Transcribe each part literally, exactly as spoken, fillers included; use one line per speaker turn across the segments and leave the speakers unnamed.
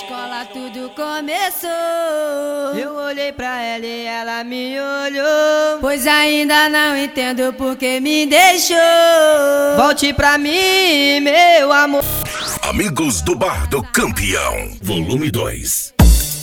escola tudo começou.
Eu olhei pra ela e ela me olhou.
Pois ainda não entendo por que me deixou.
Volte pra mim, meu amor.
Amigos do Bar do Campeão, volume dois.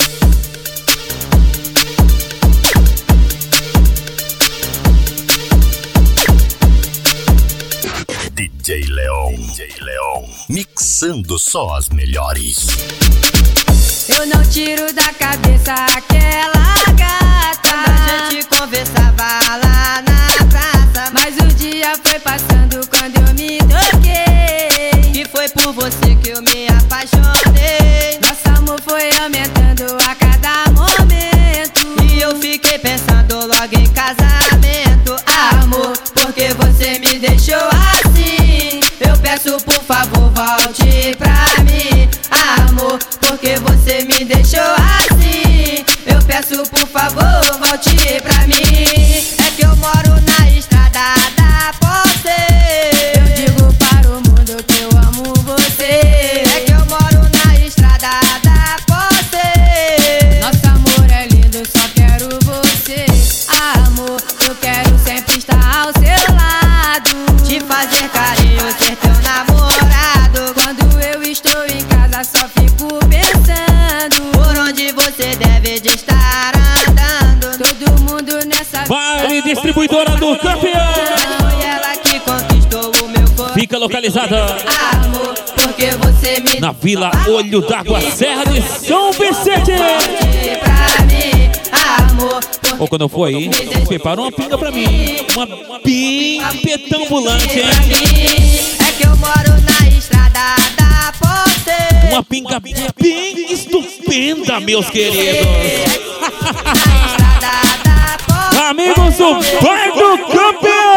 D J Leon, D J Leon, mixando só as melhores.
Eu não tiro da cabeça aquela gata.
A gente conversava lá na praça,
mas o dia foi passando quando eu me toquei.
E foi por você que eu me apaixonei.
Nosso amor foi aumentando a cada momento.
E eu fiquei pensando logo em casamento. Amor, porque você me deixou assim? Eu peço por favor, volte pra mim. Amor, porque você me deixou assim? Eu peço por favor, volte pra mim. É que eu moro na estrada da Ponte.
Eu digo para o mundo que eu amo você.
É que eu moro na estrada da Ponte.
Nosso amor é lindo, só quero você. Amor, eu quero sempre estar ao seu lado,
te fazer carinho, ser teu namorado.
Quando eu estou em casa só fico pensando
por onde você deve de estar andando.
Todo mundo nessa
Vale Distribuidora do Campeão.
Foi ela que conquistou o meu coração.
Fica localizada,
amor, porque você me
na Vila Olho d'Água, Serra de São Vicente.
Pra mim, amor,
ou quando eu for aí, prepara uma pinga pra mim. Uma pinga petambulante, hein?
É que eu moro na estrada da Ponte.
Uma pinga bem estupenda, meus queridos.
Na estrada da Ponte.
Amigos do Bar do Campeão.